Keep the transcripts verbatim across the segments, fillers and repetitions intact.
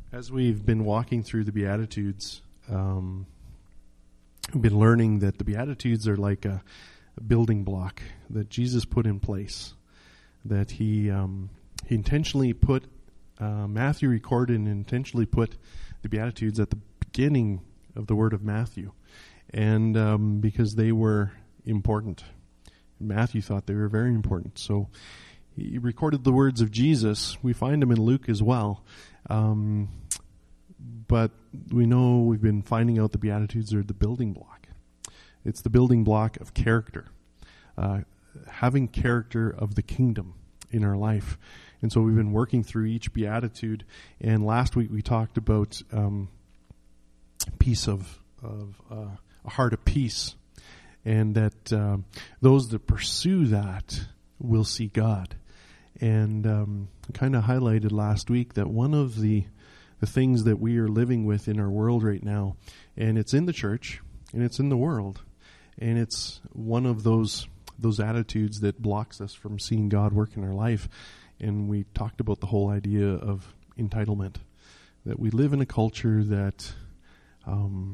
As we've been walking through the Beatitudes, um, we've been learning that the Beatitudes are like a, a building block that Jesus put in place, that he um, he intentionally put, uh, Matthew recorded and intentionally put the Beatitudes at the beginning of the word of Matthew, and um, because they were important. Matthew thought they were very important, so he recorded the words of Jesus. We find them in Luke as well. Um, but we know we've been finding out the Beatitudes are the building block. It's the building block of character, uh, having character of the kingdom in our life. And so we've been working through each Beatitude. And last week we talked about um, peace of, of uh, a heart of peace, and that um, those that pursue that will see God. And um, kind of highlighted last week that one of the the things that we are living with in our world right now, and it's in the church, and it's in the world, and it's one of those those attitudes that blocks us from seeing God work in our life. And we talked about the whole idea of entitlement, that we live in a culture that um,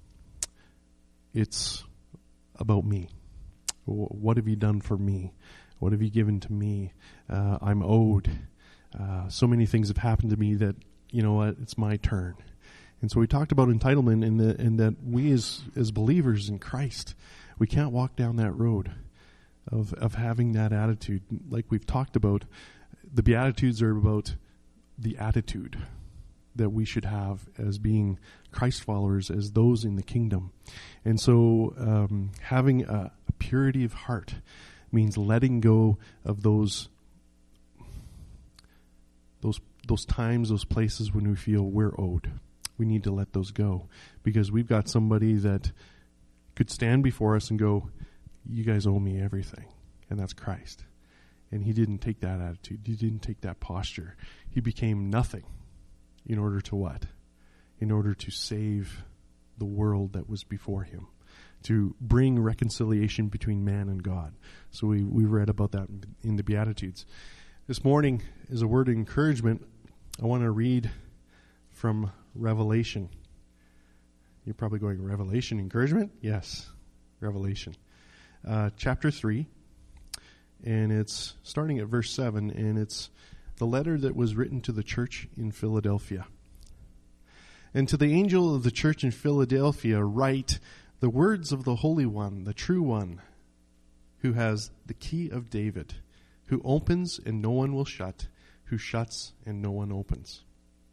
it's about me. What have you done for me? What have you given to me? Uh, I'm owed. Uh, so many things have happened to me that, you know what, it's my turn. And so we talked about entitlement, and, the, and that we as as believers in Christ, we can't walk down that road of of having that attitude. Like we've talked about, the Beatitudes are about the attitude that we should have as being Christ followers, as those in the kingdom. And so um, having a, a purity of heart means letting go of those those those times, those places when we feel we're owed. We need to let those go, because we've got somebody that could stand before us and go, you guys owe me everything, and that's Christ. And he didn't take that attitude. He didn't take that posture. He became nothing in order to what? In order to save the world that was before him, to bring reconciliation between man and God. So we, we read about that in the Beatitudes. This morning, as a word of encouragement, I want to read from Revelation. You're probably going, Revelation encouragement? Yes, Revelation. Uh, chapter three, and it's starting at verse seven, and it's the letter that was written to the church in Philadelphia. And to the angel of the church in Philadelphia write the words of the Holy One, the true One, who has the key of David, who opens and no one will shut, who shuts and no one opens.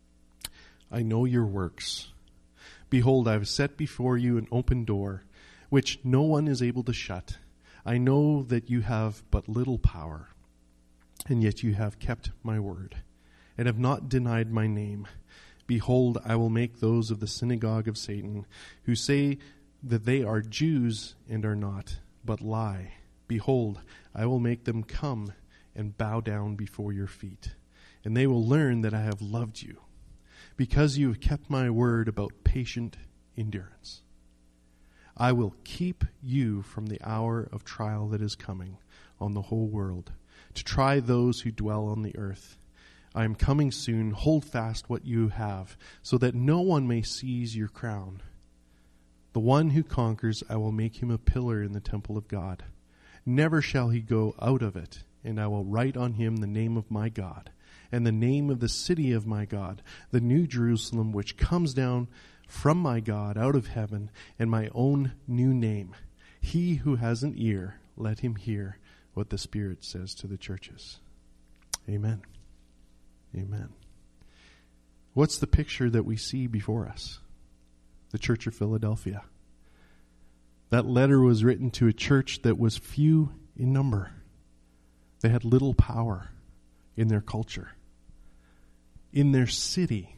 I know your works. Behold, I have set before you an open door, which no one is able to shut. I know that you have but little power, and yet you have kept my word, and have not denied my name. Behold, I will make those of the synagogue of Satan, who say that they are Jews and are not, but lie. Behold, I will make them come and bow down before your feet, and they will learn that I have loved you, because you have kept my word about patient endurance. I will keep you from the hour of trial that is coming on the whole world, to try those who dwell on the earth. I am coming soon. Hold fast what you have, so that no one may seize your crown. The one who conquers, I will make him a pillar in the temple of God. Never shall he go out of it, and I will write on him the name of my God, and the name of the city of my God, the new Jerusalem, which comes down from my God out of heaven, and my own new name. He who has an ear, let him hear what the Spirit says to the churches. Amen. Amen. What's the picture that we see before us? The Church of Philadelphia. That letter was written to a church that was few in number. They had little power in their culture, in their city.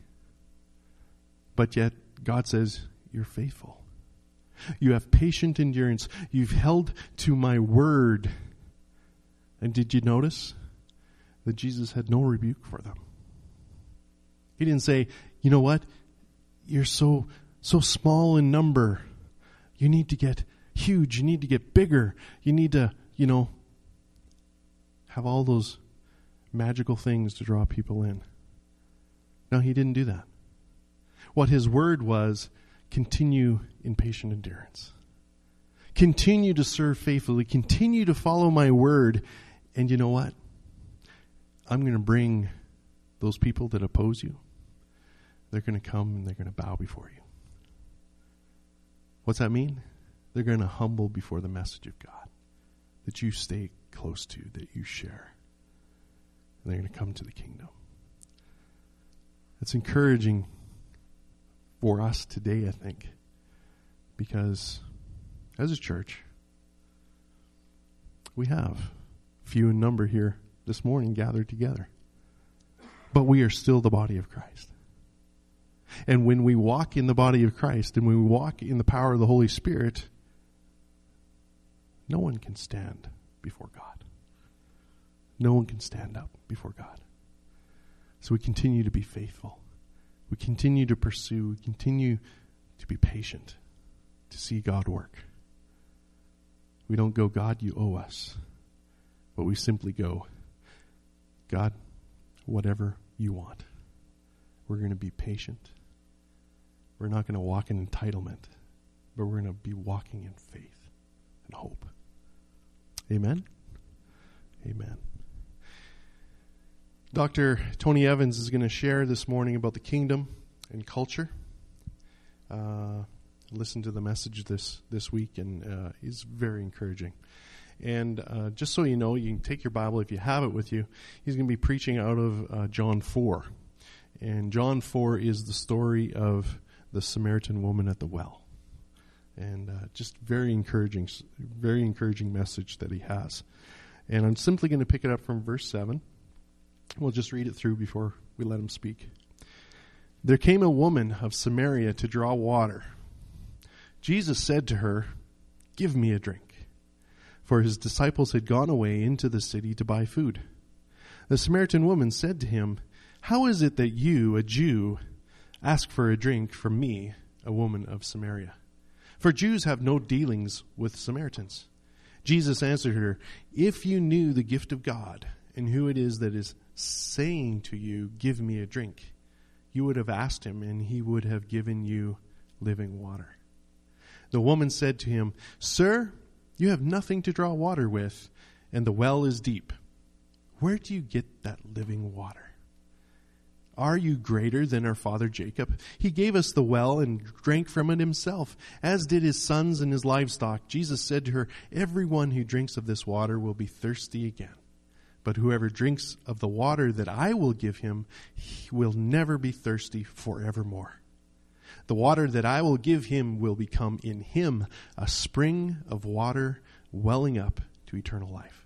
But yet, God says, you're faithful. You have patient endurance. You've held to my word. And did you notice that Jesus had no rebuke for them? He didn't say, you know what? You're so so small in number. You need to get huge. You need to get bigger. You need to, you know, have all those magical things to draw people in. No, he didn't do that. What his word was, continue in patient endurance. Continue to serve faithfully. Continue to follow my word. And you know what? I'm going to bring those people that oppose you. They're going to come and they're going to bow before you. What's that mean? They're going to humble before the message of God that you stay close to, that you share. And they're going to come to the kingdom. It's encouraging for us today, I think, because as a church, we have few in number here this morning gathered together. But we are still the body of Christ. And when we walk in the body of Christ and when we walk in the power of the Holy Spirit, no one can stand before God. No one can stand up before God. So we continue to be faithful. We continue to pursue. We continue to be patient to see God work. We don't go, God, you owe us. But we simply go, God, whatever you want. We're going to be patient. We're not going to walk in entitlement, but we're going to be walking in faith and hope. Amen? Amen. Doctor Tony Evans is going to share this morning about the kingdom and culture. Uh, listened to the message this, this week, and uh, it's very encouraging. And uh, just so you know, you can take your Bible if you have it with you. He's going to be preaching out of uh, John four. And John four is the story of the Samaritan woman at the well. And uh, just very encouraging, very encouraging message that he has. And I'm simply going to pick it up from verse seven. We'll just read it through before we let him speak. There came a woman of Samaria to draw water. Jesus said to her, "Give me a drink." For his disciples had gone away into the city to buy food. The Samaritan woman said to him, "How is it that you, a Jew, ask for a drink from me, a woman of Samaria? For Jews have no dealings with Samaritans." Jesus answered her, "If you knew the gift of God and who it is that is saying to you, 'Give me a drink,' you would have asked him, and he would have given you living water." The woman said to him, "Sir, you have nothing to draw water with, and the well is deep. Where do you get that living water? Are you greater than our father Jacob? He gave us the well and drank from it himself, as did his sons and his livestock." Jesus said to her, "Everyone who drinks of this water will be thirsty again. But whoever drinks of the water that I will give him, he will never be thirsty forevermore. The water that I will give him will become in him a spring of water welling up to eternal life."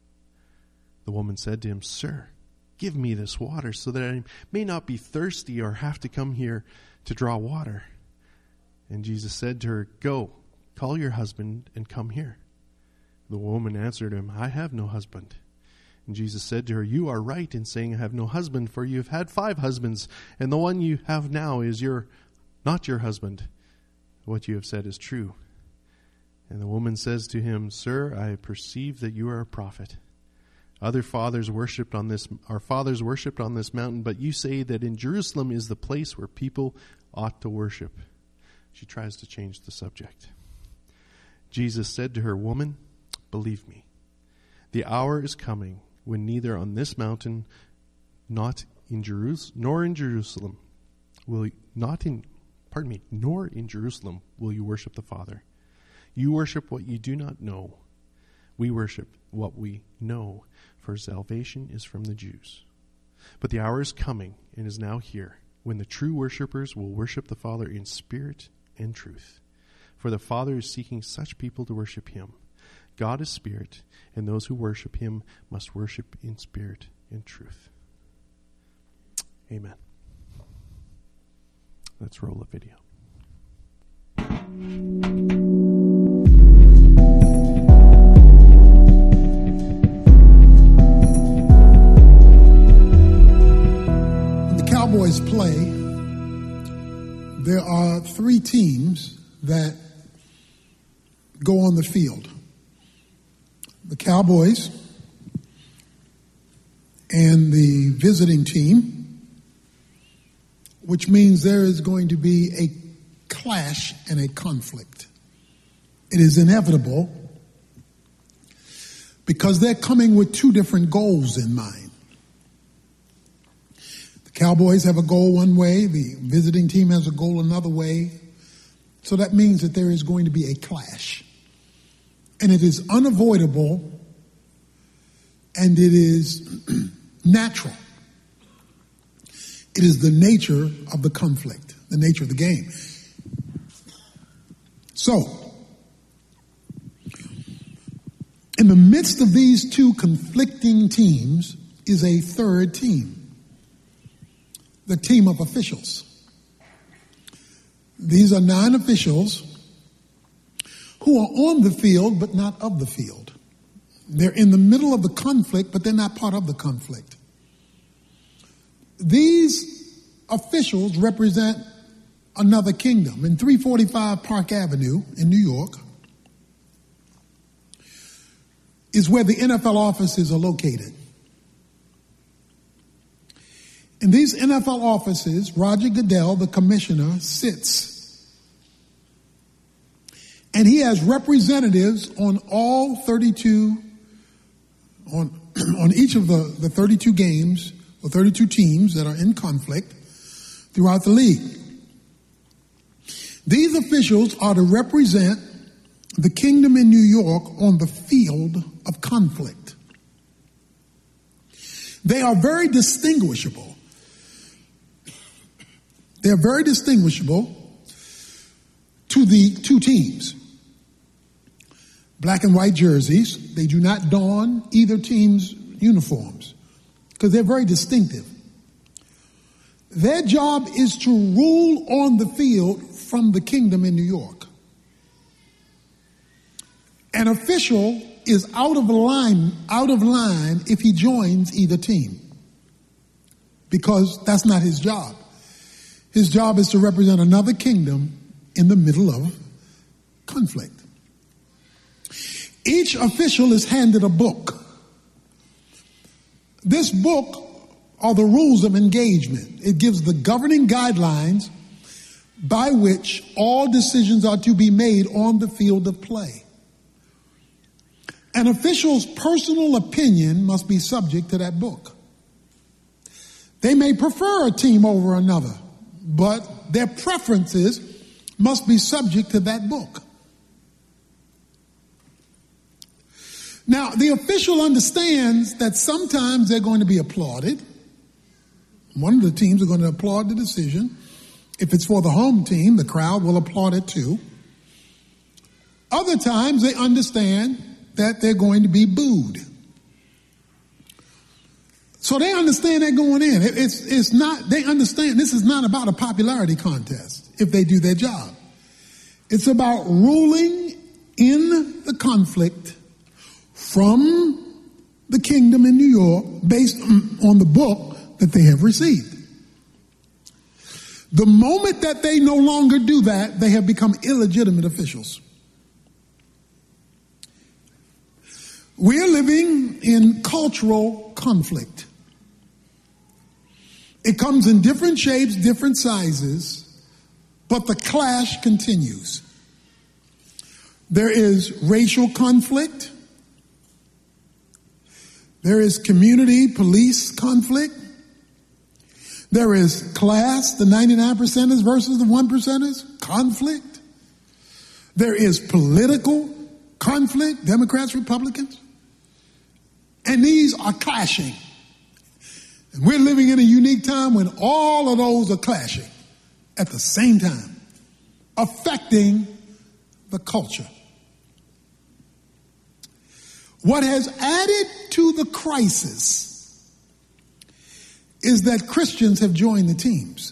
The woman said to him, "Sir, give me this water so that I may not be thirsty or have to come here to draw water." And Jesus said to her, "Go, call your husband and come here." The woman answered him, "I have no husband." And Jesus said to her, "You are right in saying I have no husband, for you have had five husbands, and the one you have now is your not your husband. What you have said is true." And the woman says to him, "Sir, I perceive that you are a prophet. Other fathers worshipped on this, our fathers worshipped on this mountain, but you say that in Jerusalem is the place where people ought to worship." She tries to change the subject. Jesus said to her, "Woman, believe me, the hour is coming when neither on this mountain, not in Jerusalem, nor in Jerusalem, will not in, pardon me, nor in Jerusalem will you worship the Father. You worship what you do not know. We worship what we know, for salvation is from the Jews. But the hour is coming and is now here when the true worshipers will worship the Father in spirit and truth. For the Father is seeking such people to worship him. God is spirit, and those who worship him must worship in spirit and truth." Amen. Let's roll a video. When the Cowboys play, there are three teams that go on the field. The Cowboys and the visiting team, which means there is going to be a clash and a conflict. It is inevitable because they're coming with two different goals in mind. The Cowboys have a goal one way, the visiting team has a goal another way. So that means that there is going to be a clash. And it is unavoidable and it is natural. It is the nature of the conflict, the nature of the game. So, in the midst of these two conflicting teams is a third team, the team of officials. These are nine officials who are on the field but not of the field. They're in the middle of the conflict, but they're not part of the conflict. These officials represent another kingdom. In three forty-five Park Avenue in New York is where the N F L offices are located. In these N F L offices, Roger Goodell, the commissioner, sits. And he has representatives on all thirty-two, on, on each of the, the thirty-two games, or thirty-two teams that are in conflict throughout the league. These officials are to represent the kingdom in New York on the field of conflict. They are very distinguishable. They are very distinguishable to the two teams. Black and white jerseys. They do not don either team's uniforms because they're very distinctive. Their job is to rule on the field from the kingdom in New York. An official is out of line, out of line if he joins either team because that's not his job. His job is to represent another kingdom in the middle of conflict. Each official is handed a book. This book are the rules of engagement. It gives the governing guidelines by which all decisions are to be made on the field of play. An official's personal opinion must be subject to that book. They may prefer a team over another, but their preferences must be subject to that book. Now, the official understands that sometimes they're going to be applauded. One of the teams are going to applaud the decision. If it's for the home team, the crowd will applaud it too. Other times they understand that they're going to be booed. So they understand that going in. It's, it's not, they understand this is not about a popularity contest if they do their job. It's about ruling in the conflict from the kingdom in New York based on the book that they have received. The moment that they no longer do that, they have become illegitimate officials. We're living in cultural conflict. It comes in different shapes, different sizes, but the clash continues. There is racial conflict. There is community police conflict. There is class, the ninety-nine percenters versus the one percenters, conflict. There is political conflict, Democrats, Republicans. And these are clashing. And we're living in a unique time when all of those are clashing at the same time, affecting the culture. What has added to the crisis is that Christians have joined the teams.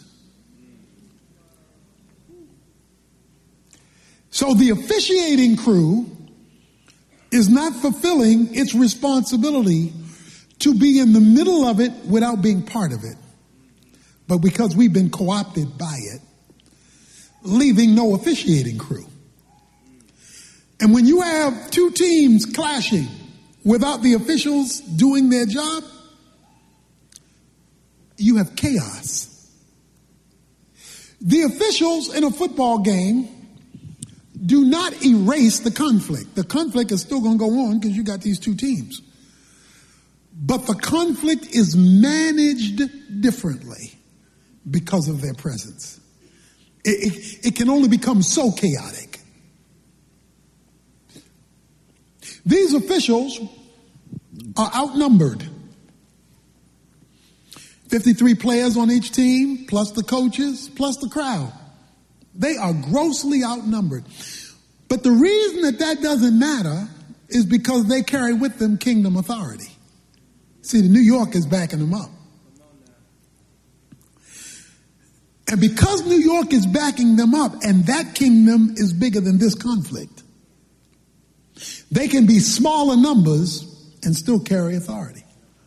So the officiating crew is not fulfilling its responsibility to be in the middle of it without being part of it. But because we've been co-opted by it, leaving no officiating crew. And when you have two teams clashing without the officials doing their job, you have chaos. The officials in a football game do not erase the conflict. The conflict is still going to go on because you got these two teams. But the conflict is managed differently because of their presence. It, it, it can only become so chaotic. These officials are outnumbered. fifty-three players on each team, plus the coaches, plus the crowd. They are grossly outnumbered. But the reason that that doesn't matter is because they carry with them kingdom authority. See, the New York is backing them up. And because New York is backing them up, and that kingdom is bigger than this conflict, they can be smaller numbers and still carry authority.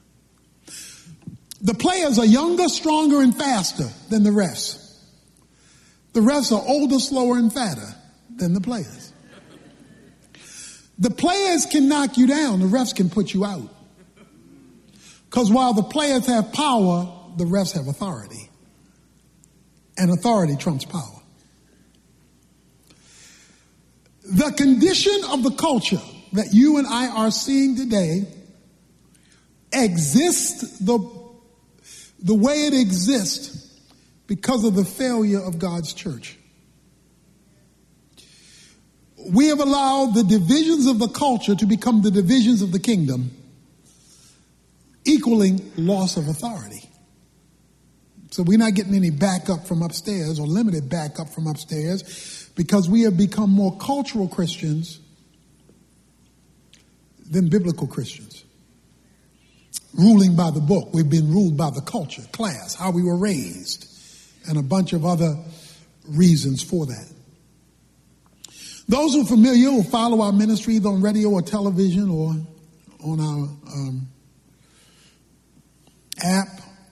The players are younger, stronger, and faster than the refs. The refs are older, slower, and fatter than the players. The players can knock you down. The refs can put you out. Because while the players have power, the refs have authority. And authority trumps power. The condition of the culture that you and I are seeing today exists the, the way it exists because of the failure of God's church. We have allowed the divisions of the culture to become the divisions of the kingdom, equaling loss of authority. So we're not getting any backup from upstairs or limited backup from upstairs because we have become more cultural Christians than biblical Christians. Ruling by the book. We've been ruled by the culture, class, how we were raised, and a bunch of other reasons for that. Those who are familiar will follow our ministry either on radio or television or on our um, app.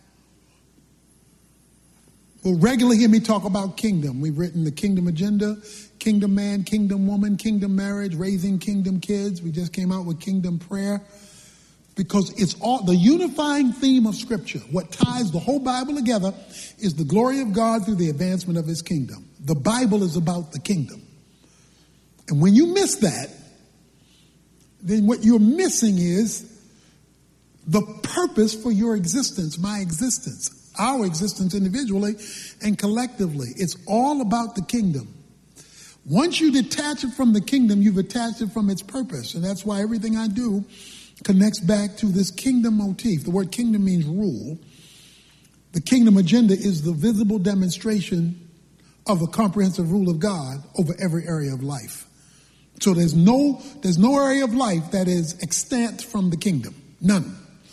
Will regularly hear me talk about kingdom. We've written the kingdom agenda, kingdom man, kingdom woman, kingdom marriage, raising kingdom kids. We just came out with kingdom prayer. Because it's all the unifying theme of Scripture. What ties the whole Bible together is the glory of God through the advancement of his kingdom. The Bible is about the kingdom. And when you miss that, then what you're missing is the purpose for your existence, my existence, our existence individually and collectively. It's all about the kingdom. Once you detach it from the kingdom, you've attached it from its purpose. And that's why everything I do connects back to this kingdom motif. The word kingdom means rule. The kingdom agenda is the visible demonstration of the comprehensive rule of God over every area of life. So there's no, there's no area of life that is extant from the kingdom. None.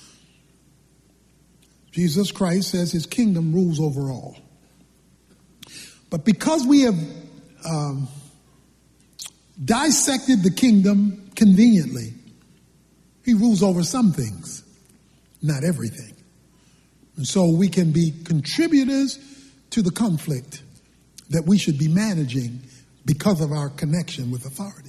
Jesus Christ says his kingdom rules over all. But because we have um, dissected the kingdom conveniently, he rules over some things, not everything. And so we can be contributors to the conflict that we should be managing because of our connection with authority.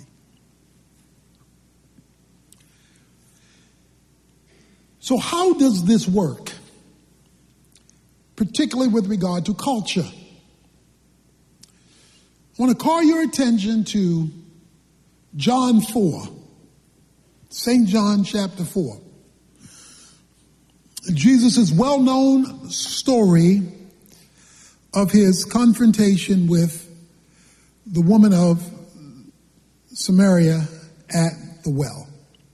So how does this work? Particularly with regard to culture. I want to call your attention to John four. Saint John chapter four. Jesus' well-known story of his confrontation with the woman of Samaria at the well.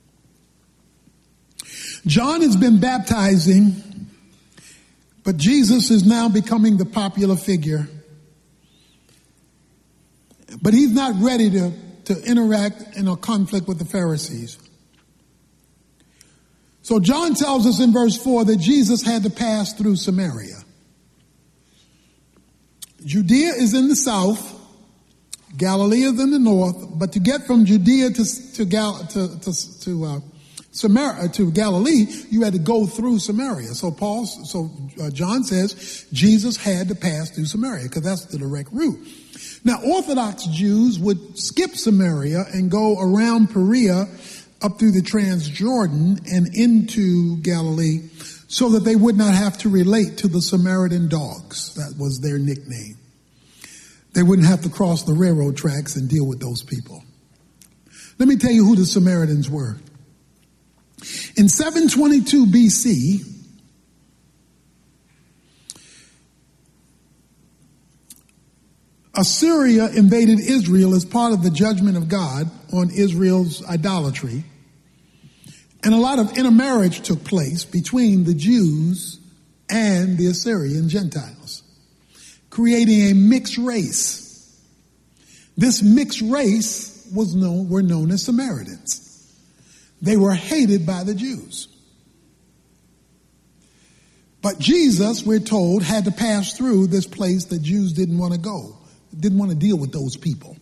John has been baptizing, but Jesus is now becoming the popular figure. But he's not ready to, to interact in a conflict with the Pharisees. So John tells us in verse four that Jesus had to pass through Samaria. Judea is in the south, Galilee is in the north, but to get from Judea to to Gal, to to, to uh, Samaria to Galilee, you had to go through Samaria. So Paul, so uh, John says Jesus had to pass through Samaria because that's the direct route. Now, Orthodox Jews would skip Samaria and go around Perea up through the Transjordan and into Galilee so that they would not have to relate to the Samaritan dogs. That was their nickname. They wouldn't have to cross the railroad tracks and deal with those people. Let me tell you who the Samaritans were. In seven twenty-two B C, Assyria invaded Israel as part of the judgment of God on Israel's idolatry. And a lot of intermarriage took place between the Jews and the Assyrian Gentiles, creating a mixed race. This mixed race was known, were known as Samaritans. They were hated by the Jews. But Jesus, we're told, had to pass through this place that Jews didn't want to go, didn't want to deal with those people.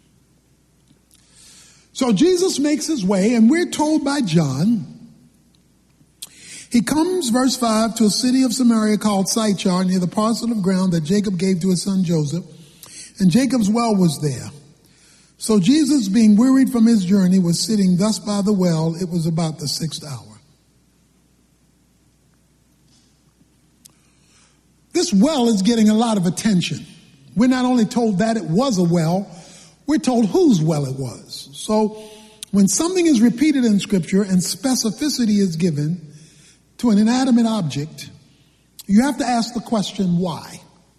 So Jesus makes his way, and we're told by John, he comes, verse five, to a city of Samaria called Sychar, near the parcel of ground that Jacob gave to his son Joseph, and Jacob's well was there. So Jesus, being wearied from his journey, was sitting thus by the well. It was about the sixth hour. This well is getting a lot of attention. We're not only told that it was a well, we're told whose well it was. So when something is repeated in Scripture and specificity is given to an inanimate object, you have to ask the question, why?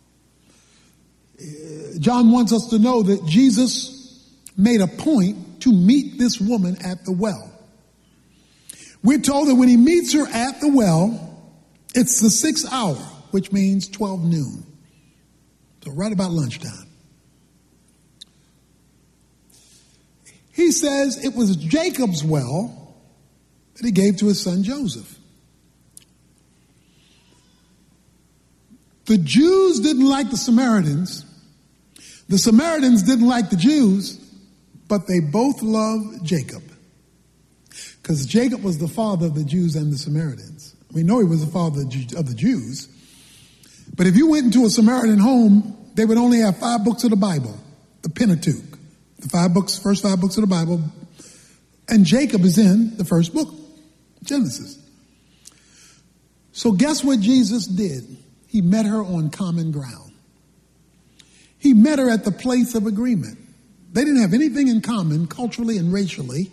John wants us to know that Jesus made a point to meet this woman at the well. We're told that when he meets her at the well, it's the sixth hour, which means twelve noon. So right about lunchtime. He says it was Jacob's well that he gave to his son Joseph. The Jews didn't like the Samaritans. The Samaritans didn't like the Jews, but they both loved Jacob. Because Jacob was the father of the Jews and the Samaritans. We know he was the father of the Jews. But if you went into a Samaritan home, they would only have five books of the Bible, the Pentateuch. The five books, first five books of the Bible. And Jacob is in the first book, Genesis. So guess what Jesus did? He met her on common ground. He met her at the place of agreement. They didn't have anything in common culturally and racially.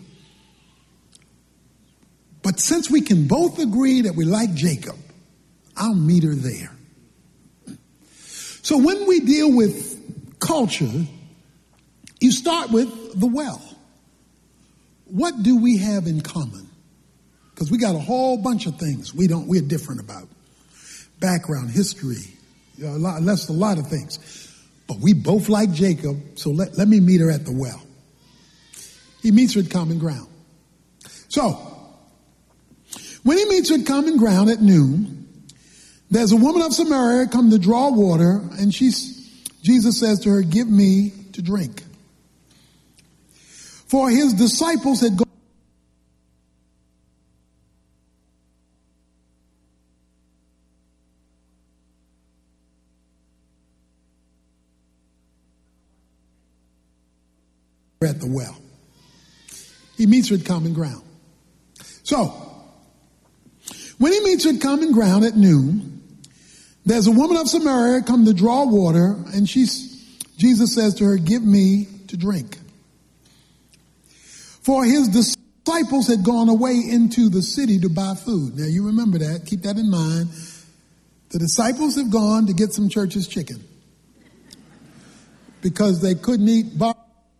But since we can both agree that we like Jacob, I'll meet her there. So when we deal with culture, you start with the well. What do we have in common? Because we got a whole bunch of things we don't, we're different about. Background, history, you know, a lot, that's a lot of things. But we both like Jacob, so let, let me meet her at the well. He meets her at common ground. So, when he meets her at common ground at noon, there's a woman of Samaria come to draw water, and she's, Jesus says to her, give me to drink. For his disciples had gone at the well. He meets her at common ground. So, when he meets her at common ground at noon, there's a woman of Samaria come to draw water, and she's, Jesus says to her, give me to drink. For his disciples had gone away into the city to buy food. Now you remember that, keep that in mind. The disciples have gone to get some church's chicken because they couldn't eat bar-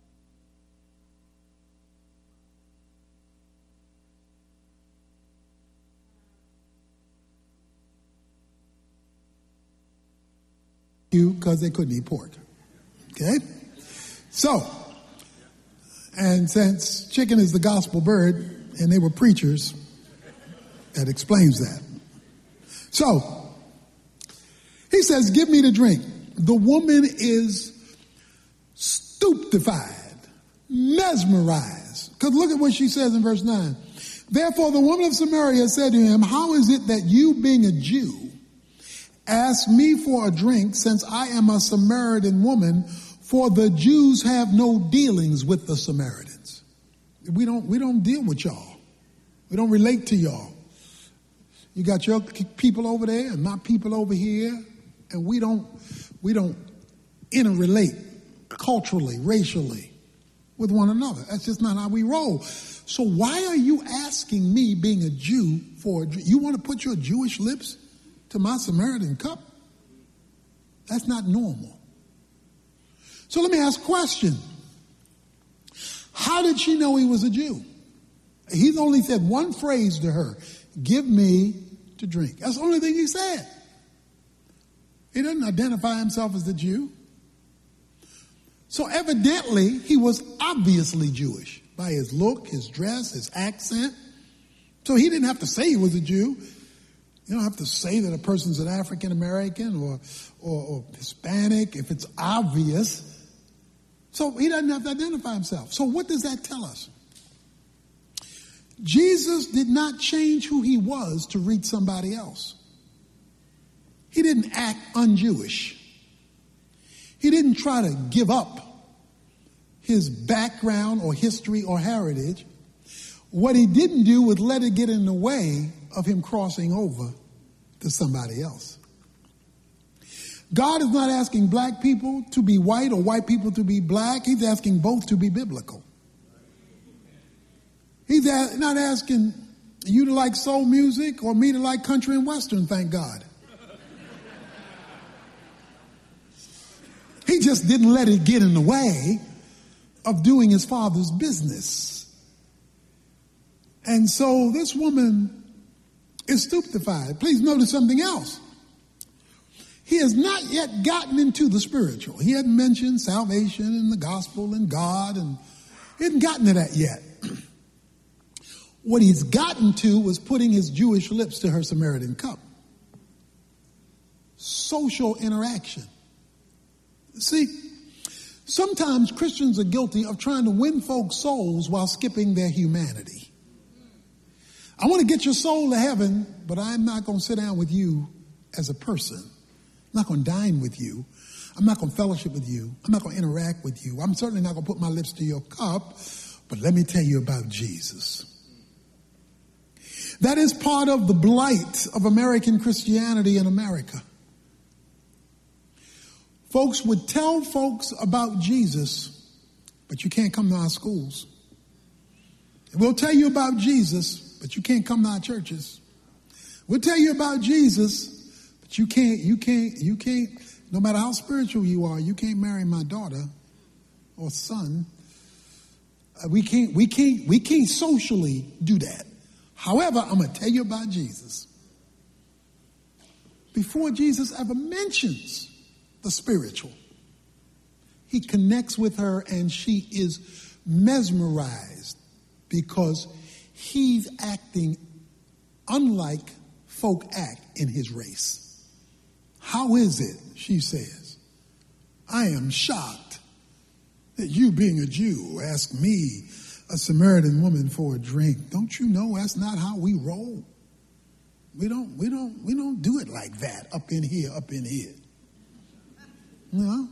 because they couldn't eat pork. Okay? So, and since chicken is the gospel bird and they were preachers, that explains that. So, he says, give me to drink. The woman is stupefied, mesmerized. Because look at what she says in verse nine. Therefore, the woman of Samaria said to him, how is it that you, being a Jew, ask me for a drink, since I am a Samaritan woman? For the Jews have no dealings with the Samaritans. We don't, we don't deal with y'all. We don't relate to y'all. You got your people over there and my people over here, and we don't, we don't interrelate culturally, racially, with one another. That's just not how we roll. So why are you asking me, being a Jew, for a, you want to put your Jewish lips to my Samaritan cup? That's not normal. So let me ask a question. How did she know he was a Jew? He only said one phrase to her, give me to drink. That's the only thing he said. He doesn't identify himself as the Jew. So evidently, he was obviously Jewish by his look, his dress, his accent. So he didn't have to say he was a Jew. You don't have to say that a person's an African American or, or, or Hispanic if it's obvious. So he doesn't have to identify himself. So what does that tell us? Jesus did not change who he was to reach somebody else. He didn't act un-Jewish. He didn't try to give up his background or history or heritage. What he didn't do was let it get in the way of him crossing over to somebody else. God is not asking black people to be white or white people to be black. He's asking both to be biblical. He's not asking you to like soul music or me to like country and western, thank God. He just didn't let it get in the way of doing his Father's business. And so this woman is stupefied. Please notice something else. He has not yet gotten into the spiritual. He hadn't mentioned salvation and the gospel and God, and he hadn't gotten to that yet. What he's gotten to was putting his Jewish lips to her Samaritan cup. Social interaction. See, sometimes Christians are guilty of trying to win folks' souls while skipping their humanity. I want to get your soul to heaven, but I'm not going to sit down with you as a person. I'm not going to dine with you. I'm not going to fellowship with you. I'm not going to interact with you. I'm certainly not going to put my lips to your cup, but let me tell you about Jesus. That is part of the blight of American Christianity in America. Folks would tell folks about Jesus, but you can't come to our schools. We'll tell you about Jesus, but you can't come to our churches. We'll tell you about Jesus, but you can't, you can't, you can't, no matter how spiritual you are, you can't marry my daughter or son. Uh, we can't, we can't, we can't socially do that. However, I'm going to tell you about Jesus. Before Jesus ever mentions the spiritual, he connects with her and she is mesmerized because he's acting unlike folk act in his race. How is it, she says, I am shocked that you, being a Jew, ask me, a Samaritan woman, for a drink. Don't you know that's not how we roll? We don't, we don't, we don't do it like that up in here, up in here. You know?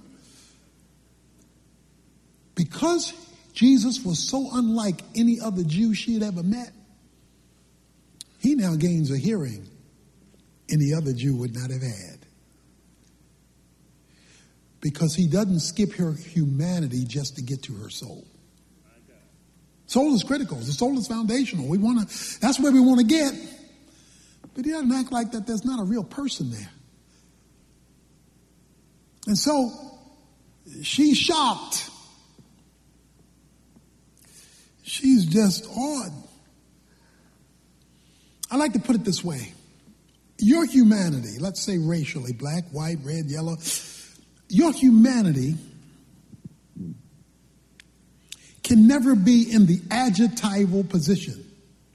Because Jesus was so unlike any other Jew she had ever met, he now gains a hearing any other Jew would not have had. Because he doesn't skip her humanity just to get to her soul. Soul is critical. The soul is foundational. We want to, that's where we want to get. But he doesn't act like that there's not a real person there. And so she's shocked. She's just awed. I like to put it this way. Your humanity, let's say racially, black, white, red, yellow, your humanity can never be in the adjectival position,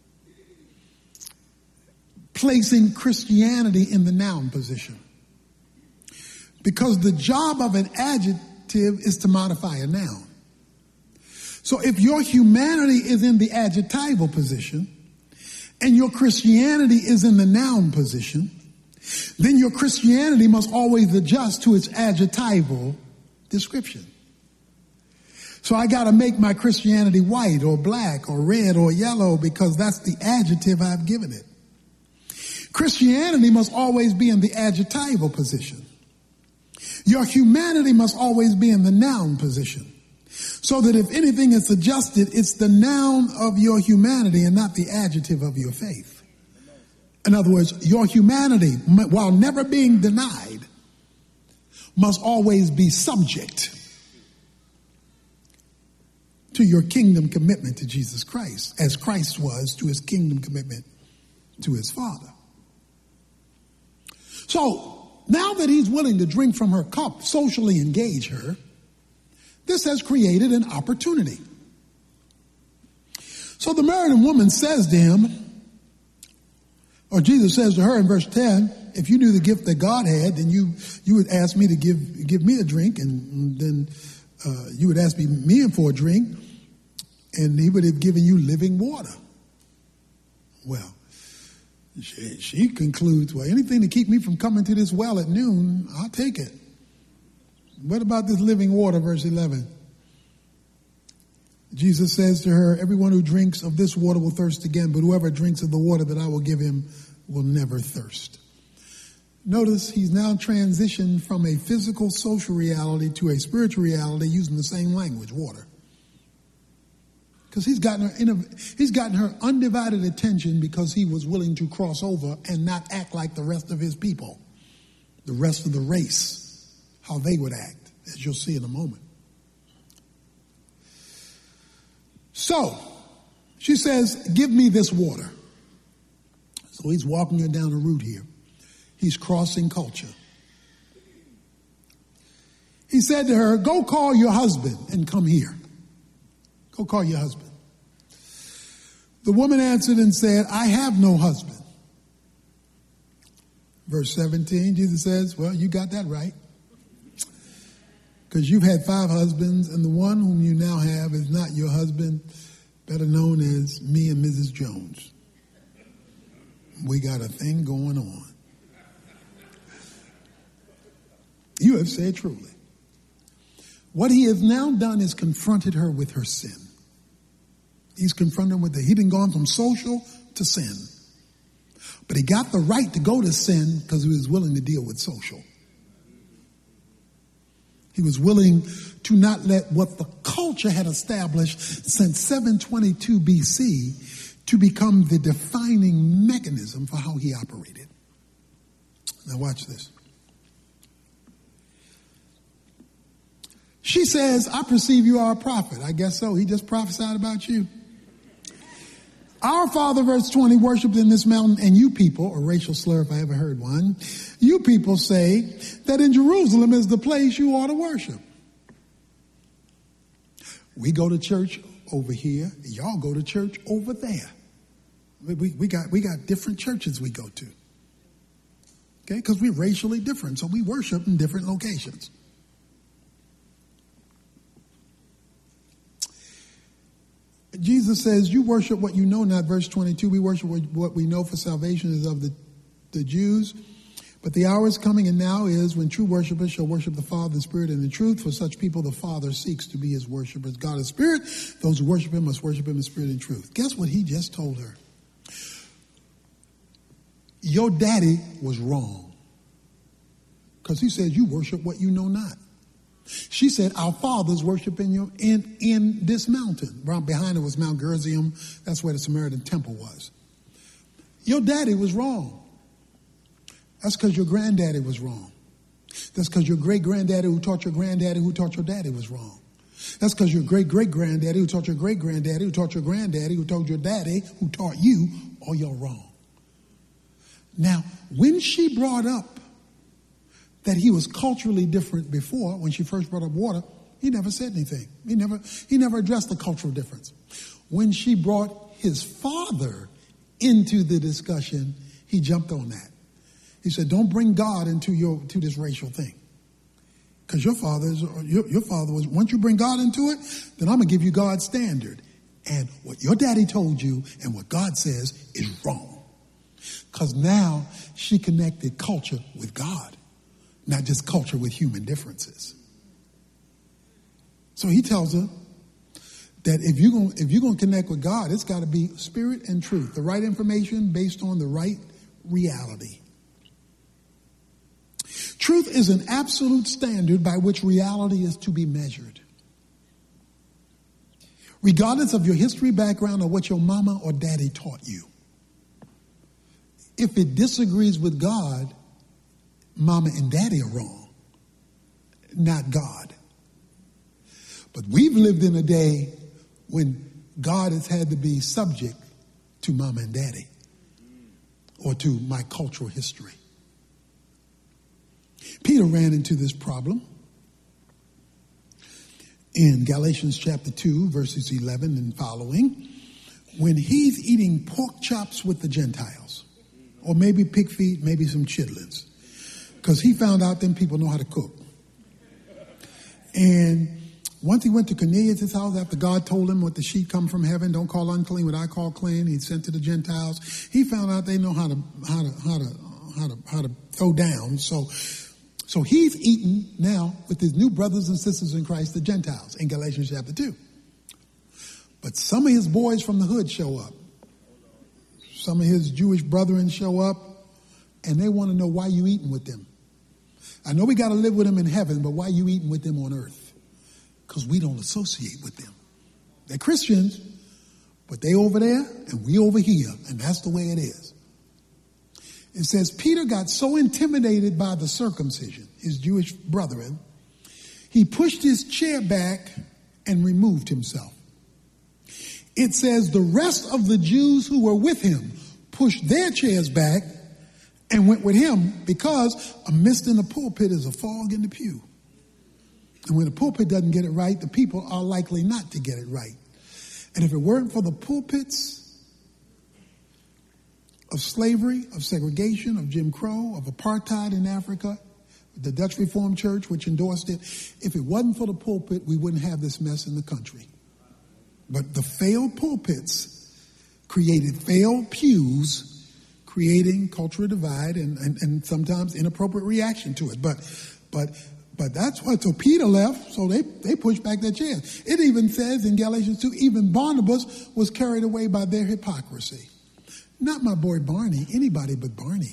placing Christianity in the noun position. Because the job of an adjective is to modify a noun. So if your humanity is in the adjectival position and your Christianity is in the noun position, then your Christianity must always adjust to its adjectival description. So I got to make my Christianity white or black or red or yellow because that's the adjective I've given it. Christianity must always be in the adjectival position. Your humanity must always be in the noun position, so that if anything is adjusted, it's the noun of your humanity and not the adjective of your faith. In other words, your humanity, while never being denied, must always be subject to your kingdom commitment to Jesus Christ, as Christ was to his kingdom commitment to his Father. So now that he's willing to drink from her cup, socially engage her, this has created an opportunity. So the Samaritan woman says to him, or Jesus says to her in verse ten, if you knew the gift that God had, then you you would ask me to give give me a drink, and then uh, you would ask me, me for a drink, and he would have given you living water. Well, she, she concludes, well, anything to keep me from coming to this well at noon, I'll take it. What about this living water, verse eleven? Jesus says to her, everyone who drinks of this water will thirst again, but whoever drinks of the water that I will give him will never thirst. Notice he's now transitioned from a physical, social reality to a spiritual reality using the same language, water. Because he's gotten her in a, he's gotten her undivided attention because he was willing to cross over and not act like the rest of his people, the rest of the race, how they would act, as you'll see in a moment. So, she says, give me this water. So he's walking her down the route here. He's crossing culture. He said to her, go call your husband and come here. Go call your husband. The woman answered and said, I have no husband. Verse seventeen, Jesus says, well, you got that right. Because you've had five husbands, and the one whom you now have is not your husband, better known as me and Missus Jones. We got a thing going on. You have said truly. What he has now done is confronted her with her sin. He's confronted her with it. He done gone from social to sin. But he got the right to go to sin because he was willing to deal with social. He was willing to not let what the culture had established since seven twenty-two B C to become the defining mechanism for how he operated. Now watch this. She says, I perceive you are a prophet. I guess so. He just prophesied about you. Our father, verse twenty, worshipped in this mountain, and you people, a racial slur if I ever heard one, you people say that in Jerusalem is the place you ought to worship. We go to church over here. Y'all go to church over there. We, we, we got we got different churches we go to. Okay, because we're racially different, so we worship in different locations. Jesus says, you worship what you know not. Verse twenty-two, we worship what we know, for salvation is of the, the Jews. But the hour is coming, and now is, when true worshipers shall worship the Father in spirit and in truth. For such people the Father seeks to be his worshipers. God is spirit. Those who worship him must worship him in spirit and truth. Guess what he just told her? Your daddy was wrong. Because he says, you worship what you know not. She said, our fathers worship in, your, in, in this mountain. Right behind it was Mount Gerizim. That's where the Samaritan temple was. Your daddy was wrong. That's because your granddaddy was wrong. That's because your great-granddaddy who taught your granddaddy who taught your daddy was wrong. That's because your great-great-granddaddy who taught your great-granddaddy who taught your granddaddy who taught your daddy who taught you, all you're wrong. Now, when she brought up that he was culturally different before, when she first brought up water, he never said anything. He never, he never addressed the cultural difference. When she brought his father into the discussion, he jumped on that. He said, don't bring God into your to this racial thing. Because your father is, your, your father was, once you bring God into it, then I'm going to give you God's standard. And what your daddy told you and what God says is wrong. Because now she connected culture with God. Not just culture with human differences. So he tells her that if you're going if you're going to connect with God, it's got to be spirit and truth, the right information based on the right reality. Truth is an absolute standard by which reality is to be measured. Regardless of your history, background, or what your mama or daddy taught you. If it disagrees with God, mama and daddy are wrong, not God. But we've lived in a day when God has had to be subject to mama and daddy or to my cultural history. Peter ran into this problem in Galatians chapter two, verses eleven and following, when he's eating pork chops with the Gentiles, or maybe pig feet, maybe some chitlins, because he found out them people know how to cook. And once he went to Cornelius' house after God told him what the sheep come from heaven, don't call unclean what I call clean. He sent to the Gentiles. He found out they know how to how to how to how to how to throw down. So so he's eating now with his new brothers and sisters in Christ, the Gentiles, in Galatians chapter two. But some of his boys from the hood show up. Some of his Jewish brethren show up, and they want to know why you eating with them. I know we got to live with them in heaven, but why you eating with them on earth? Because we don't associate with them. They're Christians, but they over there and we over here, and that's the way it is. It says Peter got so intimidated by the circumcision, his Jewish brethren, he pushed his chair back and removed himself. It says the rest of the Jews who were with him pushed their chairs back and went with him, because a mist in the pulpit is a fog in the pew. And when the pulpit doesn't get it right, the people are likely not to get it right. And if it weren't for the pulpits of slavery, of segregation, of Jim Crow, of apartheid in Africa, the Dutch Reformed Church, which endorsed it, if it wasn't for the pulpit, we wouldn't have this mess in the country. But the failed pulpits created failed pews, creating cultural divide and, and, and sometimes inappropriate reaction to it. But but but that's what, so Peter left, so they, they pushed back their chairs. It even says in Galatians two, even Barnabas was carried away by their hypocrisy. Not my boy Barney, anybody but Barney.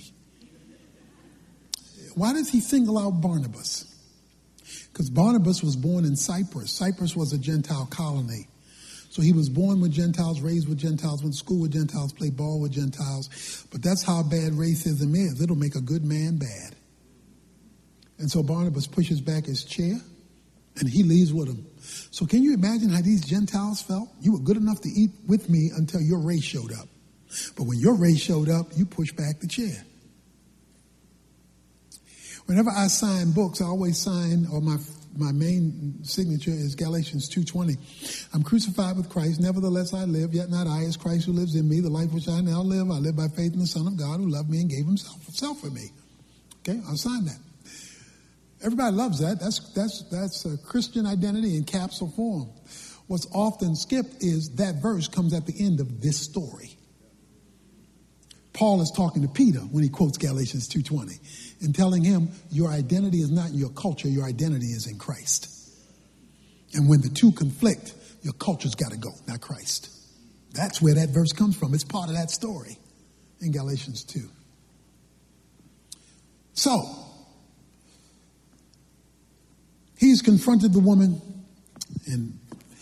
Why does he single out Barnabas? Because Barnabas was born in Cyprus. Cyprus was a Gentile colony. So he was born with Gentiles, raised with Gentiles, went to school with Gentiles, played ball with Gentiles. But that's how bad racism is. It'll make a good man bad. And so Barnabas pushes back his chair, and he leaves with him. So can you imagine how these Gentiles felt? You were good enough to eat with me until your race showed up. But when your race showed up, you pushed back the chair. Whenever I sign books, I always sign, or my my main signature is Galatians two twenty. I'm crucified with Christ, nevertheless I live, yet not I, it's Christ who lives in me. The life which I now live, I live by faith in the Son of God who loved me and gave himself, himself for me. Okay, I'll sign that. Everybody loves that. That's that's that's a Christian identity in capsule form. What's often skipped is that verse comes at the end of this story. Paul is talking to Peter when he quotes Galatians two twenty and telling him your identity is not in your culture, your identity is in Christ. And when the two conflict, your culture's got to go, not Christ. That's where that verse comes from. It's part of that story in Galatians two. So, he's confronted the woman, and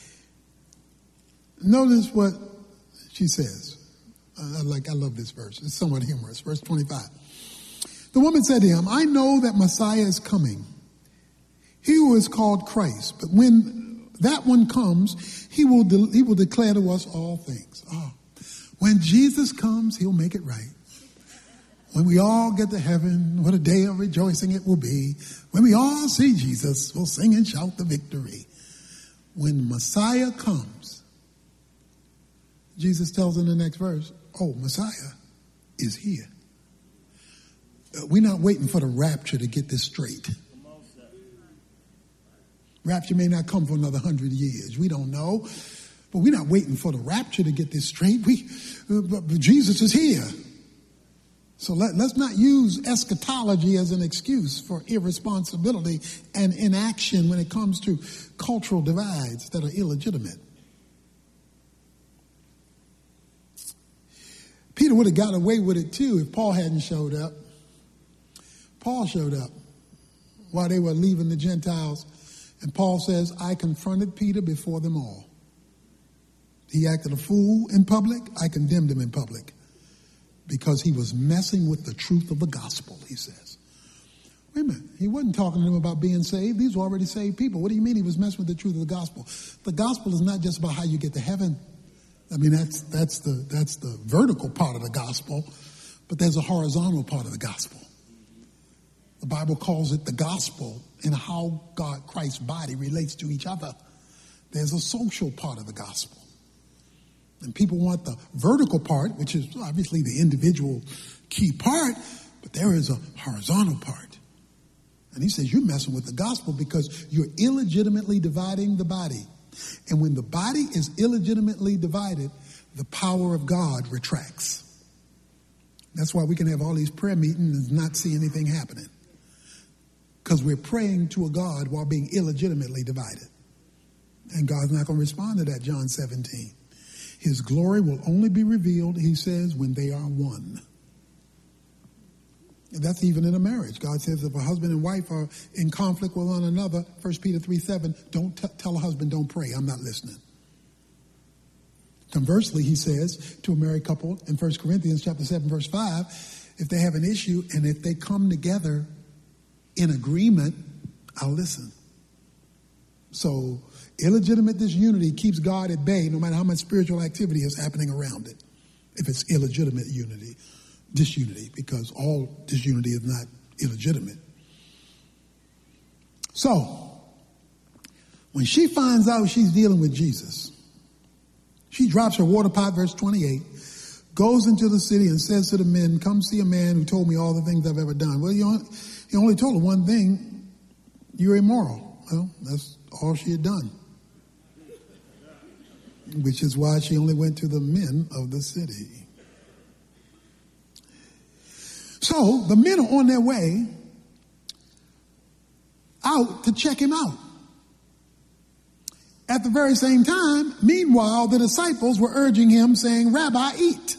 notice what she says. I like, I love this verse. It's somewhat humorous. Verse twenty-five. The woman said to him, I know that Messiah is coming, he who is called Christ. But when that one comes, he will de- he will declare to us all things. Oh, when Jesus comes, he'll make it right. When we all get to heaven, what a day of rejoicing it will be. When we all see Jesus, we'll sing and shout the victory. When Messiah comes, Jesus tells in the next verse, oh, Messiah is here. Uh, we're not waiting for the rapture to get this straight. Rapture may not come for another hundred years. We don't know. But we're not waiting for the rapture to get this straight. We, uh, but, but Jesus is here. So let, let's not use eschatology as an excuse for irresponsibility and inaction when it comes to cultural divides that are illegitimate. Peter would have got away with it too if Paul hadn't showed up. Paul showed up. while they were leaving the Gentiles. And Paul says, I confronted Peter before them all. He acted a fool in public. I condemned him in public because he was messing with the truth of the gospel, he says. Wait a minute. He wasn't talking to them about being saved. These were already saved people. What do you mean he was messing with the truth of the gospel? The gospel is not just about how you get to heaven. I mean, that's that's the that's the vertical part of the gospel, but there's a horizontal part of the gospel. The Bible calls it the gospel and how God, Christ's body, relates to each other. There's a social part of the gospel. And people want the vertical part, which is obviously the individual key part, but there is a horizontal part. And he says, you're messing with the gospel because you're illegitimately dividing the body. And when the body is illegitimately divided, the power of God retracts. That's why we can have all these prayer meetings and not see anything happening. Because we're praying to a God while being illegitimately divided. And God's not going to respond to that, John seventeen. His glory will only be revealed, he says, when they are one. And that's even in a marriage. God says if a husband and wife are in conflict with one another, First Peter three seven, don't t- tell a husband, don't pray, I'm not listening. Conversely, he says to a married couple in First Corinthians chapter seven, verse five, if they have an issue and if they come together in agreement, I'll listen. So illegitimate disunity keeps God at bay no matter how much spiritual activity is happening around it. If it's illegitimate unity, disunity, because all disunity is not illegitimate. So, when she finds out she's dealing with Jesus, she drops her water pot, verse twenty-eight, goes into the city and says to the men, come see a man who told me all the things I've ever done. Well, you only, he only told her one thing, you're immoral. Well, that's all she had done. Which is why she only went to the men of the city. So the men are on their way out to check him out. At the very same time, meanwhile, the disciples were urging him, saying, Rabbi, eat.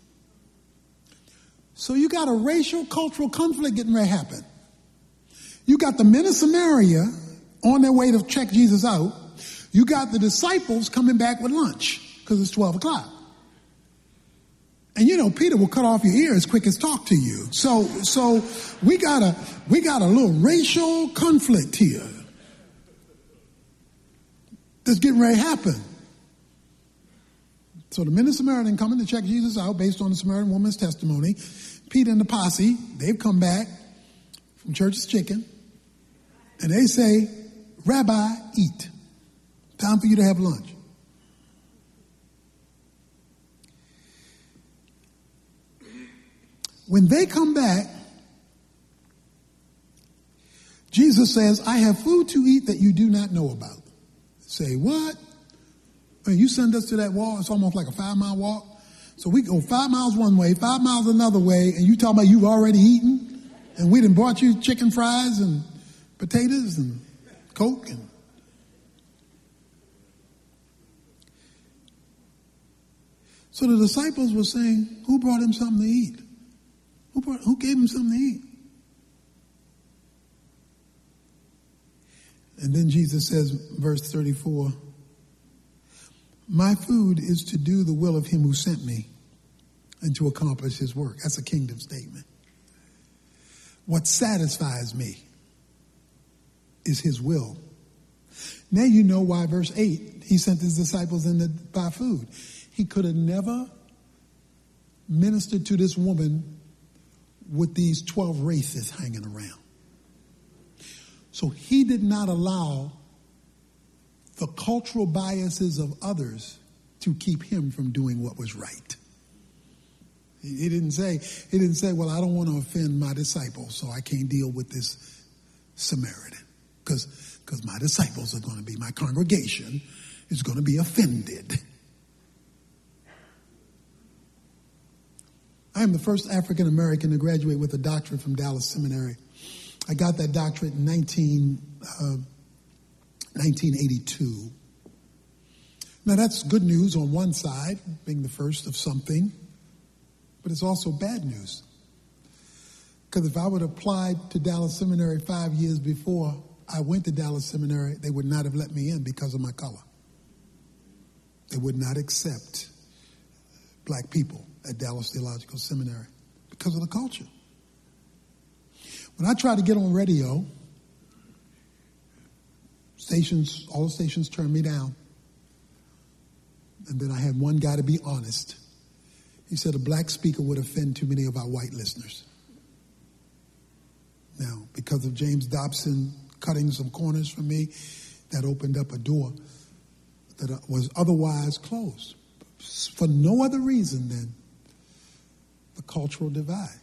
So you got a racial, cultural conflict getting ready to happen. You got the men of Samaria on their way to check Jesus out. You got the disciples coming back with lunch because it's twelve o'clock. And you know, Peter will cut off your ear as quick as talk to you. So, so we got a, we got a little racial conflict here that's getting ready to happen. So the men of Samaritan coming to check Jesus out based on the Samaritan woman's testimony. Peter and the posse, they've come back from Church's Chicken. And they say, Rabbi, eat. Time for you to have lunch. When they come back, Jesus says, I have food to eat that you do not know about. Say, what? When you send us to that wall, it's almost like a five mile walk. So we go five miles one way, five miles another way, and you talking about you've already eaten? And we done brought you chicken fries and potatoes and Coke and so the disciples were saying, who brought him something to eat? Who, brought, who gave him something to eat? And then Jesus says, verse thirty-four, my food is to do the will of him who sent me and to accomplish his work. That's a kingdom statement. What satisfies me is his will. Now you know why verse eight, he sent his disciples in to buy food. He could have never ministered to this woman with these twelve races hanging around. So he did not allow the cultural biases of others to keep him from doing what was right. He, he didn't say, he didn't say, well, I don't want to offend my disciples, so I can't deal with this Samaritan. Because because my disciples are going to be, my congregation is going to be offended. I am the first African American to graduate with a doctorate from Dallas Seminary. I got that doctorate in nineteen, uh, nineteen eighty-two. Now that's good news on one side, being the first of something, but it's also bad news. Because if I would have applied to Dallas Seminary five years before I went to Dallas Seminary, they would not have let me in because of my color. They would not accept black people at Dallas Theological Seminary because of the culture. When I tried to get on radio, stations, all the stations turned me down. And then I had one guy to be honest. He said a black speaker would offend too many of our white listeners. Now, because of James Dobson cutting some corners for me, that opened up a door that was otherwise closed. For no other reason than the cultural divide.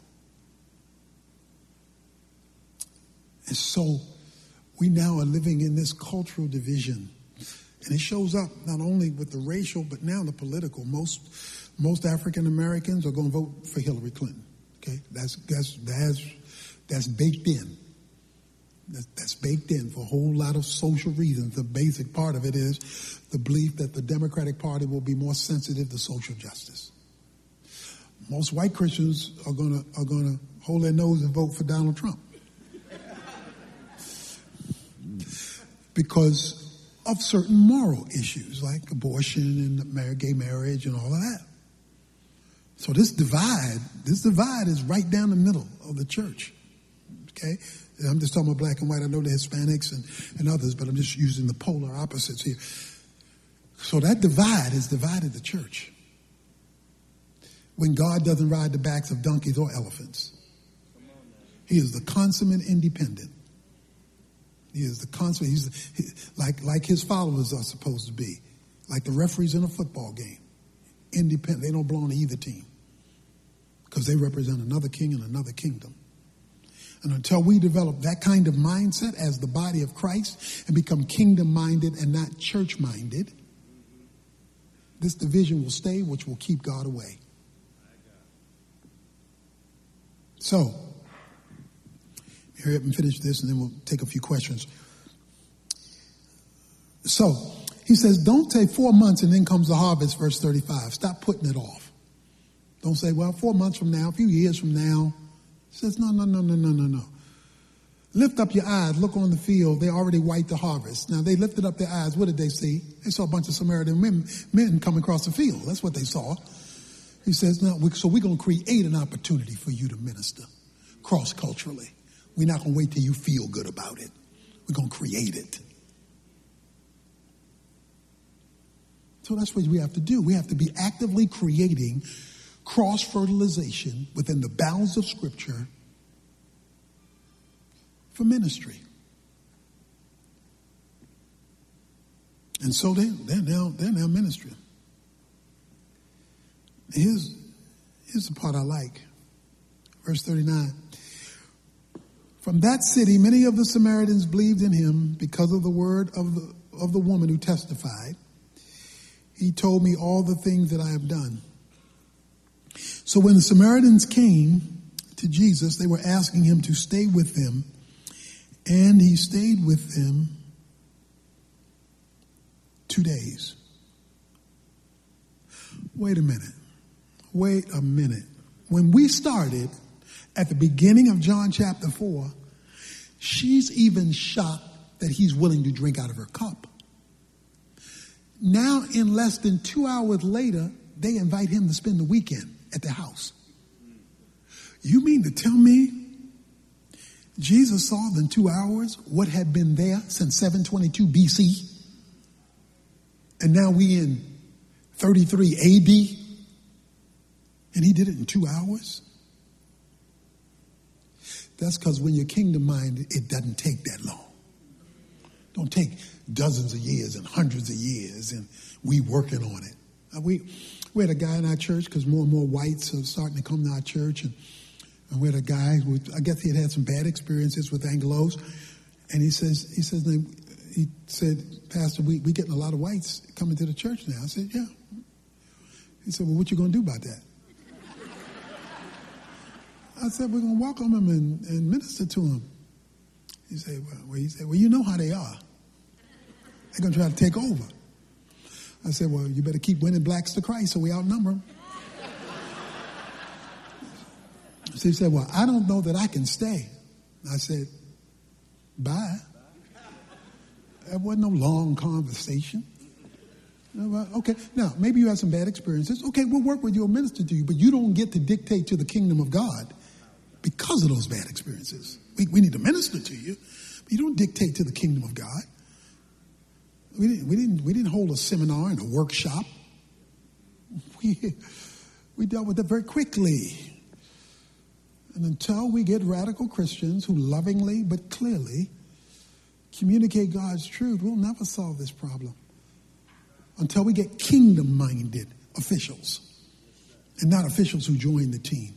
And so we now are living in this cultural division. And it shows up not only with the racial, but now the political. Most most African Americans are going to vote for Hillary Clinton. Okay, that's that's that's that's baked in. That's, that's baked in for a whole lot of social reasons. The basic part of it is the belief that the Democratic Party will be more sensitive to social justice. Most white Christians are going to are going to hold their nose and vote for Donald Trump because of certain moral issues like abortion and gay marriage and all of that. So this divide, this divide is right down the middle of the church. Okay? I'm just talking about black and white. I know the Hispanics and, and others, but I'm just using the polar opposites here. So that divide has divided the church. When God doesn't ride the backs of donkeys or elephants. He is the consummate independent. He is the consummate, he's he, like, like his followers are supposed to be. Like the referees in a football game. Independent. They don't belong to either team. Because they represent another king and another kingdom. And until we develop that kind of mindset as the body of Christ and become kingdom-minded and not church-minded, this division will stay, which will keep God away. So, hurry up and finish this, and then we'll take a few questions. So, he says, don't say four months and then comes the harvest, verse thirty-five. Stop putting it off. Don't say, well, four months from now, a few years from now. He says, no, no, no, no, no, no, no. Lift up your eyes, look on the field. They already wiped the harvest. Now, they lifted up their eyes. What did they see? They saw a bunch of Samaritan men, men come across the field. That's what they saw. He says, no, so we're going to create an opportunity for you to minister cross-culturally. We're not going to wait till you feel good about it. We're going to create it. So that's what we have to do. We have to be actively creating cross-fertilization within the bounds of Scripture for ministry. And so they, they're now they're now ministering. Here's, here's the part I like. Verse thirty-nine. From that city, many of the Samaritans believed in him because of the word of the, of the woman who testified. He told me all the things that I have done. So when the Samaritans came to Jesus, they were asking him to stay with them. And he stayed with them two days. Wait a minute. Wait a minute. When we started at the beginning of John chapter four, she's even shocked that he's willing to drink out of her cup. Now, in less than two hours later, they invite him to spend the weekend at their house. You mean to tell me Jesus saw in two hours what had been there since seven twenty-two B C? And now we in thirty-three A D? And he did it in two hours? That's because when you're kingdom-minded, it doesn't take that long. Don't take dozens of years and hundreds of years, and we working on it. Uh, we we had a guy in our church, because more and more whites are starting to come to our church, and, and we had a guy who, I guess he had had some bad experiences with Anglos, and he says, he says, he said, Pastor, we we getting a lot of whites coming to the church now. I said, yeah. He said, well, what you going to do about that? I said, we're going to welcome him and, and minister to him. He said, well, well, he said, well, you know how they are. They're going to try to take over. I said, well, you better keep winning blacks to Christ so we outnumber them. So he said, well, I don't know that I can stay. I said, bye. That wasn't no long conversation. Okay, now, maybe you had some bad experiences. Okay, we'll work with you, we'll minister to you, but you don't get to dictate to the kingdom of God because of those bad experiences. We, we need to minister to you, but you don't dictate to the kingdom of God. We didn't, we didn't, we didn't hold a seminar and a workshop. We, we dealt with it very quickly. And until we get radical Christians who lovingly but clearly communicate God's truth, we'll never solve this problem. Until we get kingdom-minded officials and not officials who join the team.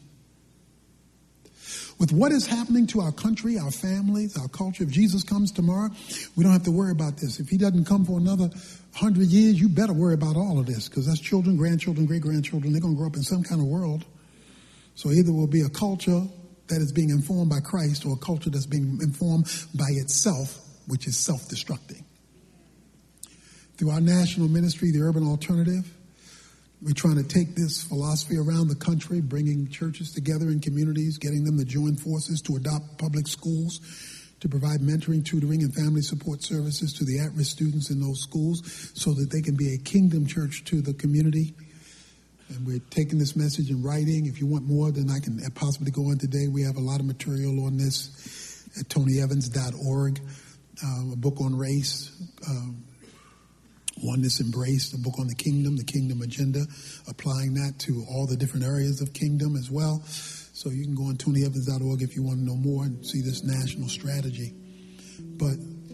With what is happening to our country, our families, our culture, if Jesus comes tomorrow, we don't have to worry about this. If he doesn't come for another hundred years, you better worry about all of this, because that's children, grandchildren, great-grandchildren. They're going to grow up in some kind of world. So either we'll be a culture that is being informed by Christ or a culture that's being informed by itself, which is self-destructing. Through our national ministry, the Urban Alternative, we're trying to take this philosophy around the country, bringing churches together in communities, getting them to join forces to adopt public schools, to provide mentoring, tutoring, and family support services to the at-risk students in those schools so that they can be a kingdom church to the community. And we're taking this message and writing. If you want more, then I can possibly go on today. We have a lot of material on this at tony evans dot org, uh, a book on race, um, Oneness Embraced, a book on the kingdom, the kingdom agenda, applying that to all the different areas of kingdom as well. So you can go on tony evans dot org if you want to know more and see this national strategy. But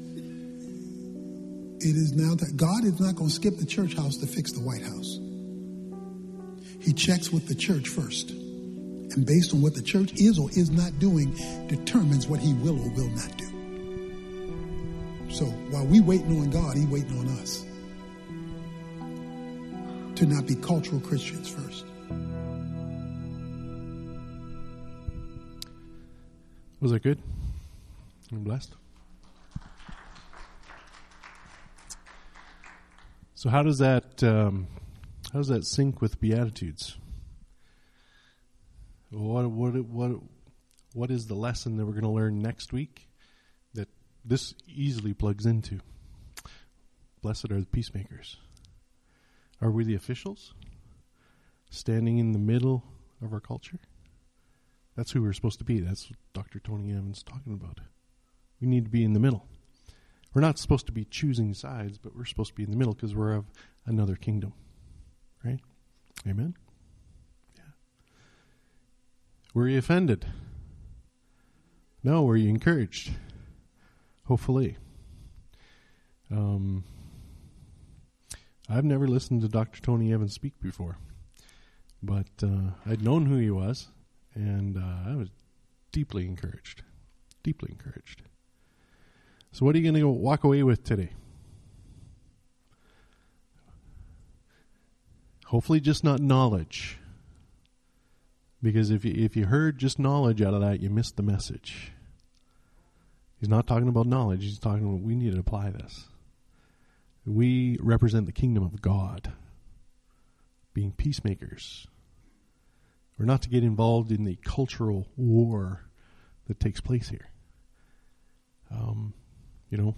it is now that God is not going to skip the church house to fix the White House. He checks with the church first. And based on what the church is or is not doing, determines what he will or will not do. So while we waiting on God, he waiting on us to not be cultural Christians first. Was that good? I'm blessed. So how does that um, how does that sync with Beatitudes? What what what what is the lesson that we're going to learn next week that this easily plugs into? Blessed are the peacemakers. Are we the officials standing in the middle of our culture? That's who we're supposed to be. That's what Doctor Tony Evans is talking about. We need to be in the middle. We're not supposed to be choosing sides, but we're supposed to be in the middle because we're of another kingdom. Right? Amen? Yeah. Were you offended? No. Were you encouraged? Hopefully. Um, I've never listened to Doctor Tony Evans speak before, but uh, I'd known who he was, and uh, I was deeply encouraged. Deeply encouraged. So what are you going to go walk away with today? Hopefully just not knowledge. Because if you, if you heard just knowledge out of that, you missed the message. He's not talking about knowledge. He's talking about we need to apply this. We represent the kingdom of God, being peacemakers. We're not to get involved in the cultural war that takes place here. Um, you know,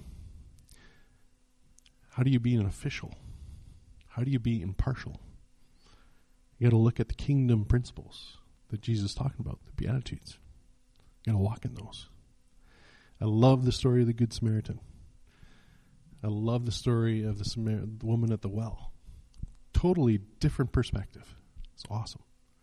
how do you be an official? How do you be impartial? You got to look at the kingdom principles that Jesus is talking about, the Beatitudes. You got to walk in those. I love the story of the Good Samaritan. I love the story of the, Samar- the woman at the well. Totally different perspective. It's awesome.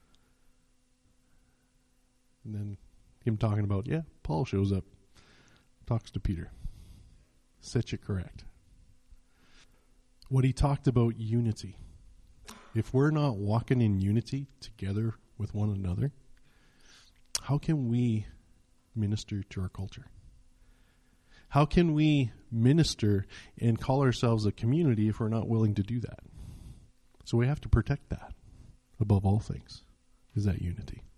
And then him talking about, yeah, Paul shows up, talks to Peter, sets you correct. What he talked about, unity. If we're not walking in unity together with one another, how can we minister to our culture? How can we minister and call ourselves a community if we're not willing to do that? So we have to protect that above all things, is that unity.